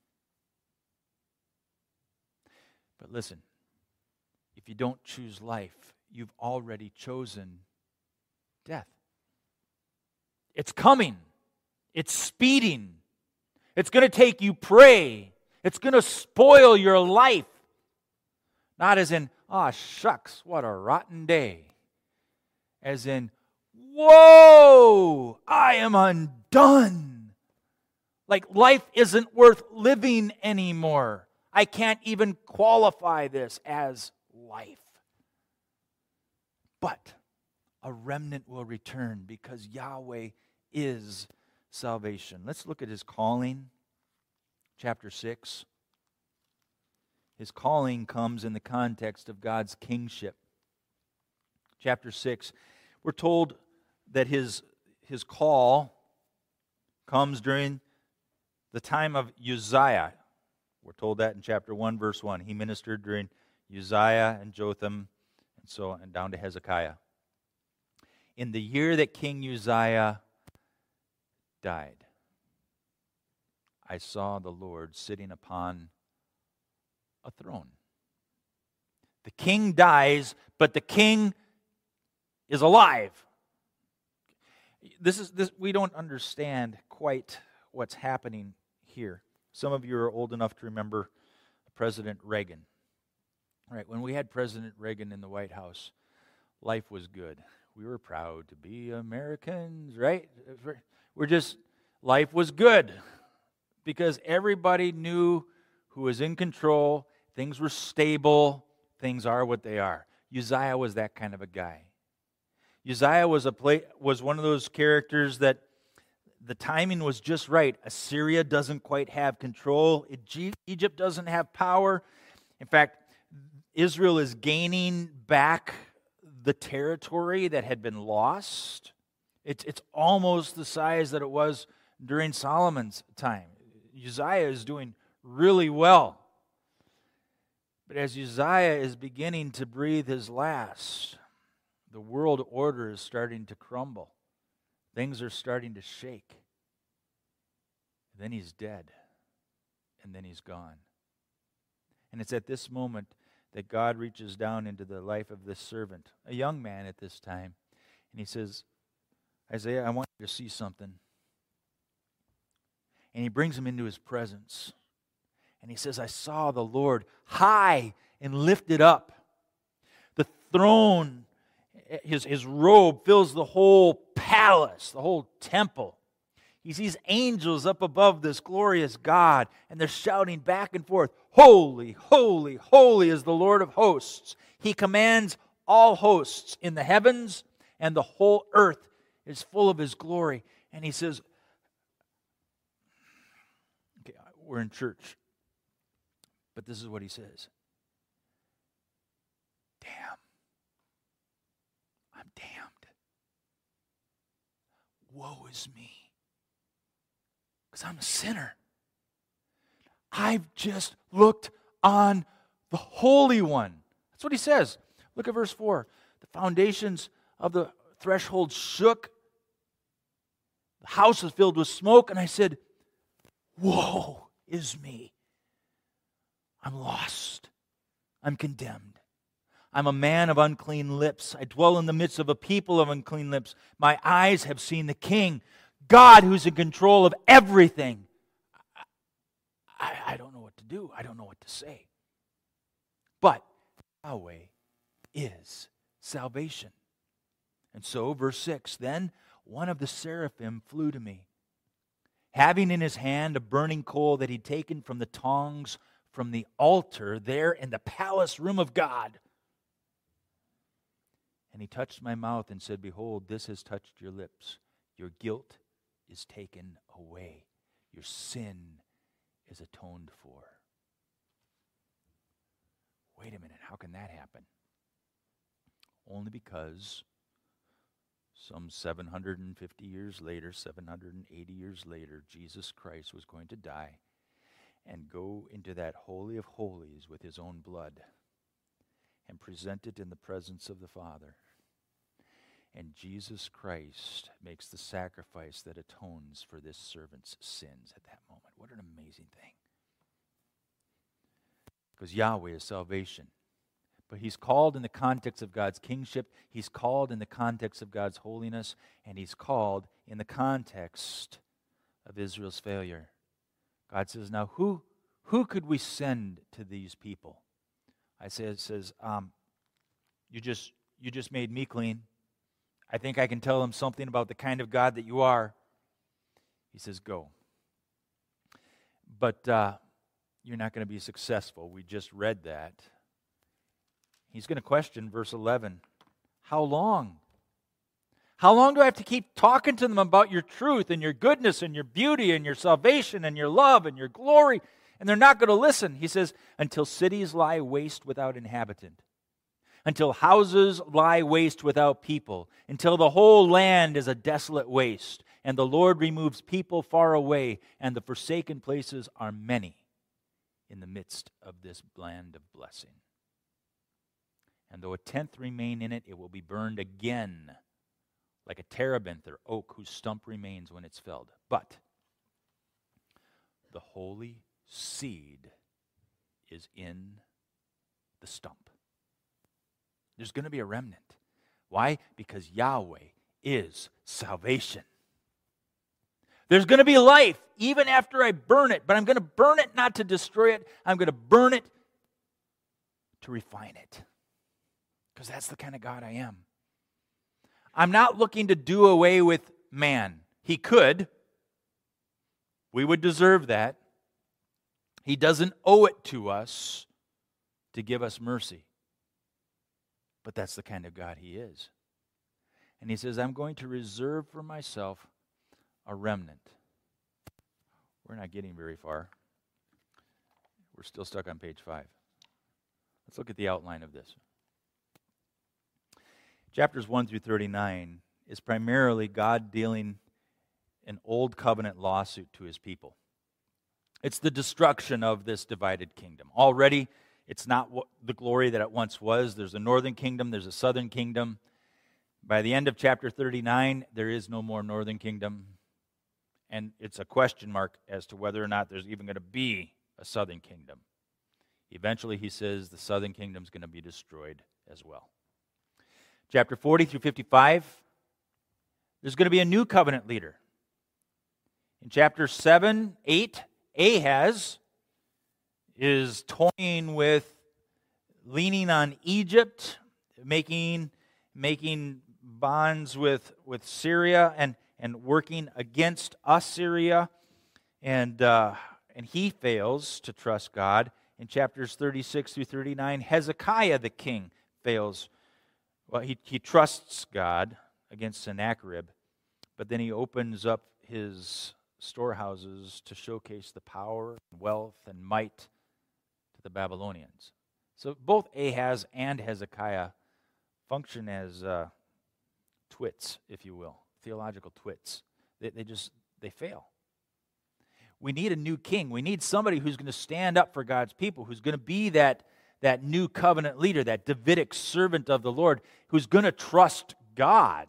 But listen, if you don't choose life, you've already chosen death. It's coming. It's speeding. It's going to take you prey. It's going to spoil your life. Not as in, "Ah, shucks, what a rotten day." As in, "Whoa, I am undone." Like life isn't worth living anymore. I can't even qualify this as life. But a remnant will return because Yahweh is salvation. Let's look at his calling. Chapter 6. His calling comes in the context of God's kingship. Chapter 6. We're told that his call comes during the time of Uzziah. We're told that in chapter 1, verse 1. He ministered during Uzziah and Jotham, and so on, and down to Hezekiah. In the year that King Uzziah died, I saw the Lord sitting upon a throne. The king dies, but the king is alive. This we don't understand quite what's happening here. Some of you are old enough to remember President Reagan. Right, when we had President Reagan in the White House, life was good. We were proud to be Americans, right? Life was good because everybody knew who was in control. Things were stable. Things are what they are. Uzziah was that kind of a guy. Uzziah was one of those characters that the timing was just right. Assyria doesn't quite have control. Egypt doesn't have power. In fact, Israel is gaining back the territory that had been lost. It's almost the size that it was during Solomon's time. Uzziah is doing really well. But as Uzziah is beginning to breathe his last, the world order is starting to crumble. Things are starting to shake. Then he's dead, and then he's gone. And it's at this moment that God reaches down into the life of this servant, a young man at this time, and he says, Isaiah, I want you to see something. And he brings him into his presence. And he says, I saw the Lord high and lifted up. The throne, his robe fills the whole palace, the whole temple. He sees angels up above this glorious God, and they're shouting back and forth, Holy, holy, holy is the Lord of hosts. He commands all hosts in the heavens, and the whole earth is full of his glory. And he says, okay, we're in church, but this is what he says. Damn. I'm damned. Woe is me. Because I'm a sinner. I've just looked on the Holy One. That's what he says. Look at verse 4. The foundations of the threshold shook. The house was filled with smoke. And I said, woe is me. I'm lost. I'm condemned. I'm a man of unclean lips. I dwell in the midst of a people of unclean lips. My eyes have seen the King, God who's in control of everything. I don't know what to do. I don't know what to say. But Yahweh is salvation. And so, verse 6, then one of the seraphim flew to me, having in his hand a burning coal that he'd taken from the tongs from the altar there in the palace room of God. And he touched my mouth and said, behold, this has touched your lips. Your guilt is taken away. Your sin is atoned for. Wait a minute, how can that happen? Only because some 750 years later, 780 years later, Jesus Christ was going to die and go into that Holy of Holies with his own blood and present it in the presence of the Father. And Jesus Christ makes the sacrifice that atones for this servant's sins at that moment. What an amazing thing. Because Yahweh is salvation. But he's called in the context of God's kingship. He's called in the context of God's holiness. And he's called in the context of Israel's failure. God says, now who could we send to these people? Isaiah says, you just made me clean. I think I can tell them something about the kind of God that you are. He says, go. But you're not going to be successful. We just read that. He's going to question verse 11. How long? How long do I have to keep talking to them about your truth and your goodness and your beauty and your salvation and your love and your glory? And they're not going to listen. He says, until cities lie waste without inhabitant. Until houses lie waste without people, until the whole land is a desolate waste, and the Lord removes people far away, and the forsaken places are many in the midst of this land of blessing. And though a tenth remain in it, it will be burned again, like a terebinth or oak whose stump remains when it's felled. But the holy seed is in the stump. There's going to be a remnant. Why? Because Yahweh is salvation. There's going to be life even after I burn it, but I'm going to burn it not to destroy it. I'm going to burn it to refine it. Because that's the kind of God I am. I'm not looking to do away with man. He could. We would deserve that. He doesn't owe it to us to give us mercy. But that's the kind of God he is. And he says, I'm going to reserve for myself a remnant. We're not getting very far. We're still stuck on page 5. Let's look at the outline of this. Chapters 1 through 39 is primarily God dealing an old covenant lawsuit to his people. It's the destruction of this divided kingdom. Already, it's not the glory that it once was. There's a northern kingdom, there's a southern kingdom. By the end of chapter 39, there is no more northern kingdom. And it's a question mark as to whether or not there's even going to be a southern kingdom. Eventually, he says the southern kingdom is going to be destroyed as well. Chapter 40 through 55, there's going to be a new covenant leader. In chapter 7, 8, Ahaz is toying with leaning on Egypt, making bonds with Syria and working against Assyria, and he fails to trust God. In chapters 36 through 39, Hezekiah the king fails. Well, he trusts God against Sennacherib, but then he opens up his storehouses to showcase the power, wealth, and might to the Babylonians. So both Ahaz and Hezekiah function as twits, if you will, theological twits. They fail. We need a new king. We need somebody who's going to stand up for God's people, who's going to be that new covenant leader, that Davidic servant of the Lord, who's going to trust God.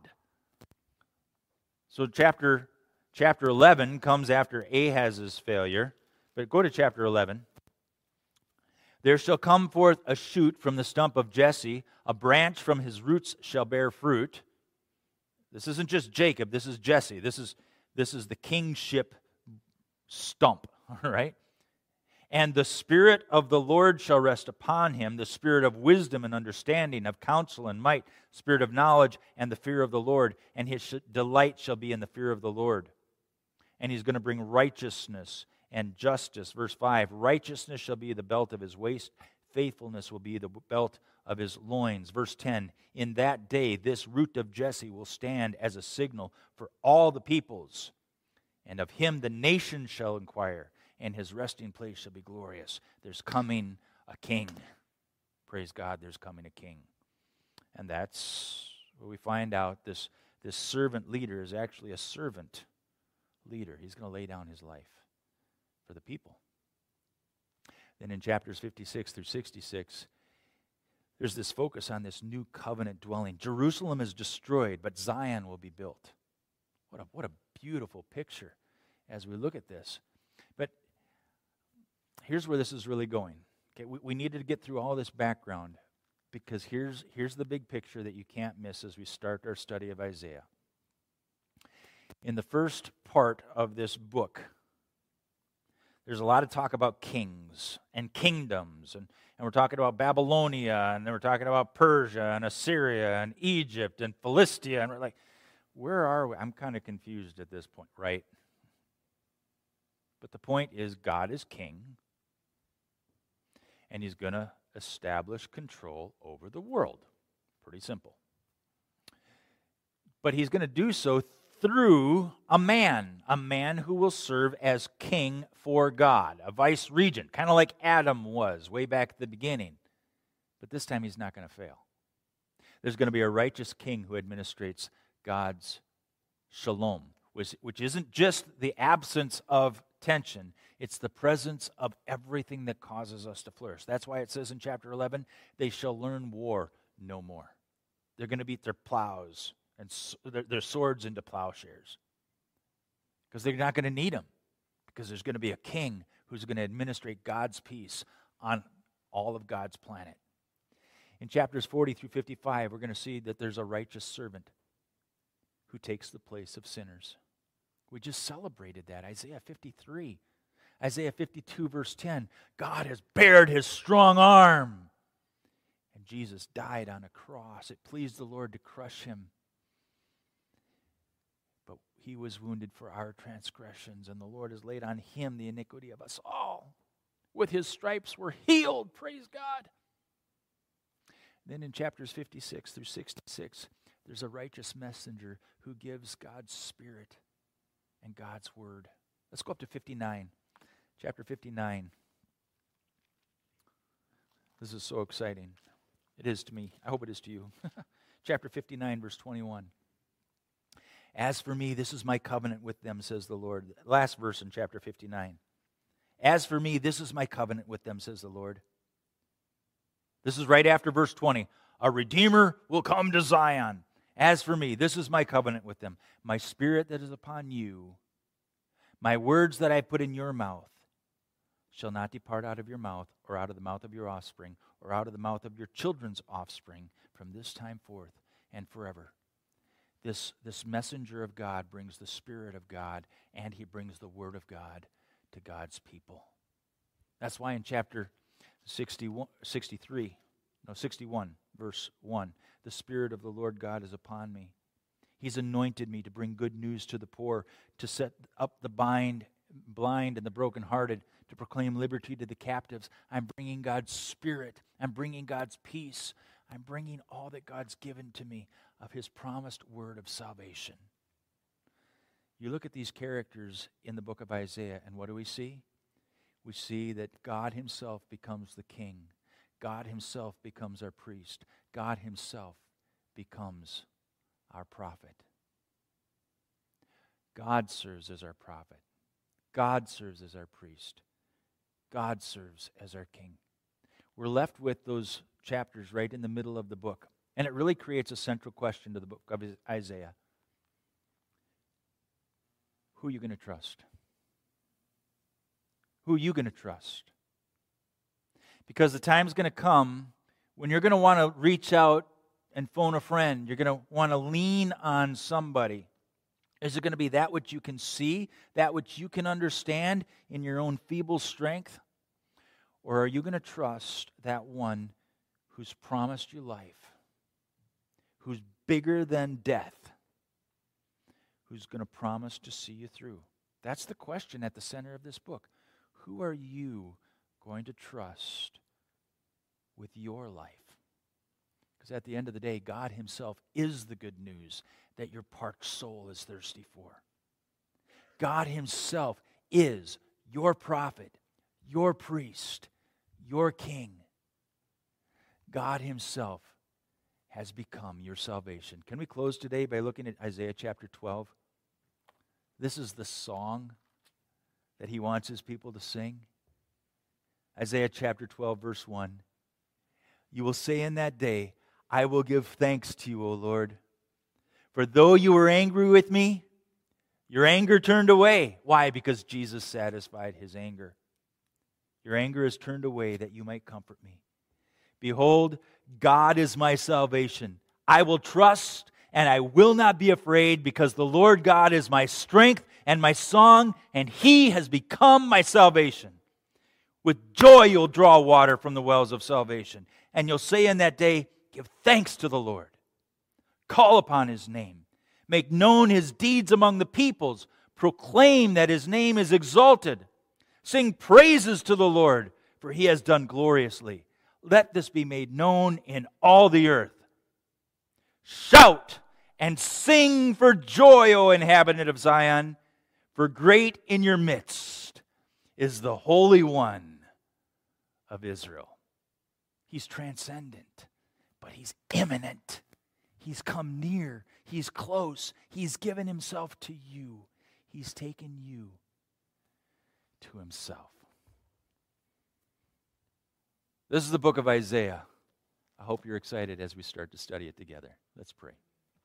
So chapter 11 comes after Ahaz's failure. But go to chapter 11. There shall come forth a shoot from the stump of Jesse, a branch from his roots shall bear fruit. This isn't just Jacob, this is Jesse. This is the kingship stump, all right? And the Spirit of the Lord shall rest upon him, the Spirit of wisdom and understanding, of counsel and might, Spirit of knowledge and the fear of the Lord, and his delight shall be in the fear of the Lord. And he's going to bring righteousness and justice. Verse 5, righteousness shall be the belt of his waist, faithfulness will be the belt of his loins. Verse 10, in that day this root of Jesse will stand as a signal for all the peoples, and of him the nations shall inquire, and his resting place shall be glorious. There's coming a king. Praise God, there's coming a king. And that's where we find out this servant leader is actually a servant leader. He's going to lay down his life for the people. Then in chapters 56 through 66, there's this focus on this new covenant dwelling. Jerusalem is destroyed, but Zion will be built. What a beautiful picture as we look at this. But here's where this is really going. Okay, we needed to get through all this background because here's the big picture that you can't miss as we start our study of Isaiah. In the first part of this book, there's a lot of talk about kings and kingdoms, and we're talking about Babylonia, and then we're talking about Persia and Assyria and Egypt and Philistia, and we're like, where are we? I'm kind of confused at this point, right? But the point is God is king, and he's going to establish control over the world. Pretty simple. But he's going to do so through a man who will serve as king for God, a vice regent, kind of like Adam was way back at the beginning. But this time he's not going to fail. There's going to be a righteous king who administrates God's shalom, which isn't just the absence of tension, it's the presence of everything that causes us to flourish. That's why it says in chapter 11, they shall learn war no more. They're going to beat their plows and their swords into plowshares because they're not going to need them, because there's going to be a king who's going to administrate God's peace on all of God's planet. In chapters 40 through 55, we're going to see that there's a righteous servant who takes the place of sinners. We just celebrated that. Isaiah 53. Isaiah 52, verse 10. God has bared his strong arm. And Jesus died on a cross. It pleased the Lord to crush him. But he was wounded for our transgressions, and the Lord has laid on him the iniquity of us all. With his stripes we're healed. Praise God. Then in chapters 56 through 66, there's a righteous messenger who gives God's Spirit and God's Word. Let's go up to 59. Chapter 59. This is so exciting. It is to me. I hope it is to you. Chapter 59, verse 21. As for me, this is my covenant with them, says the Lord. Last verse in chapter 59. As for me, this is my covenant with them, says the Lord. This is right after verse 20. A Redeemer will come to Zion, As for me, this is my covenant with them. My spirit that is upon you, my words that I put in your mouth, shall not depart out of your mouth, or out of the mouth of your offspring, or out of the mouth of your children's offspring, from this time forth and forever. This messenger of God brings the Spirit of God, and he brings the Word of God to God's people. That's why in chapter 61, verse 1, the Spirit of the Lord God is upon me. He's anointed me to bring good news to the poor, to set up the blind and the brokenhearted, to proclaim liberty to the captives. I'm bringing God's Spirit. I'm bringing God's peace. I'm bringing all that God's given to me of his promised word of salvation. You look at these characters in the book of Isaiah, and what do we see? We see that God himself becomes the king. God himself becomes our priest. God himself becomes our prophet. God serves as our prophet. God serves as our priest. God serves as our king. We're left with those chapters right in the middle of the book. And it really creates a central question to the book of Isaiah. Who are you going to trust? Who are you going to trust? Because the time's going to come when you're going to want to reach out and phone a friend. You're going to want to lean on somebody. Is it going to be that which you can see, that which you can understand in your own feeble strength? Or are you going to trust that one who's promised you life, who's bigger than death, who's going to promise to see you through? That's the question at the center of this book. Who are you going to trust with your life? Because at the end of the day, God himself is the good news that your parched soul is thirsty for. God himself is your prophet, your priest, your king. God himself has become your salvation. Can we close today by looking at Isaiah chapter 12? This is the song that he wants his people to sing. Isaiah chapter 12, verse 1. You will say in that day, I will give thanks to you, O Lord. For though you were angry with me, your anger turned away. Why? Because Jesus satisfied his anger. Your anger is turned away that you might comfort me. Behold, God is my salvation. I will trust and I will not be afraid, because the Lord God is my strength and my song, and he has become my salvation. With joy you'll draw water from the wells of salvation. And you'll say in that day, give thanks to the Lord. Call upon his name. Make known his deeds among the peoples. Proclaim that his name is exalted. Sing praises to the Lord, for he has done gloriously. Let this be made known in all the earth. Shout and sing for joy, O inhabitant of Zion, for great in your midst is the Holy One of Israel. He's transcendent, but he's immanent. He's come near. He's close. He's given himself to you. He's taken you to himself. This is the book of Isaiah. I hope you're excited as we start to study it together. Let's pray.